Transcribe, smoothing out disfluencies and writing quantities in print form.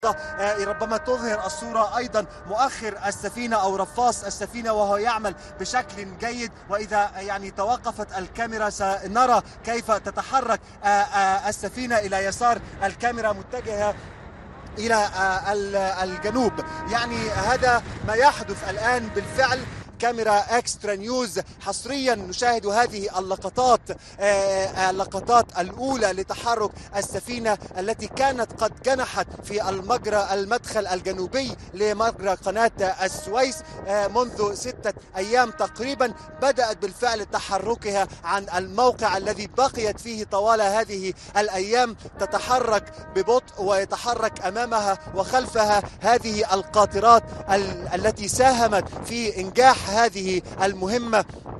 اللقطة ربما تظهر الصورة أيضا مؤخر السفينة أو رفاص السفينة وهو يعمل بشكل جيد. وإذا يعني توقفت الكاميرا سنرى كيف تتحرك السفينة إلى يسار الكاميرا متجهة إلى الجنوب. يعني هذا ما يحدث الآن بالفعل. كاميرا اكسترا نيوز حصريا نشاهد هذه اللقطات الأولى لتحرك السفينة التي كانت قد جنحت في المدخل الجنوبي لمجرى قناة السويس منذ 6 أيام تقريبا. بدأت بالفعل تحركها عن الموقع الذي بقيت فيه طوال هذه الأيام، تتحرك ببطء ويتحرك أمامها وخلفها هذه القاطرات التي ساهمت في إنجاح هذه المهمة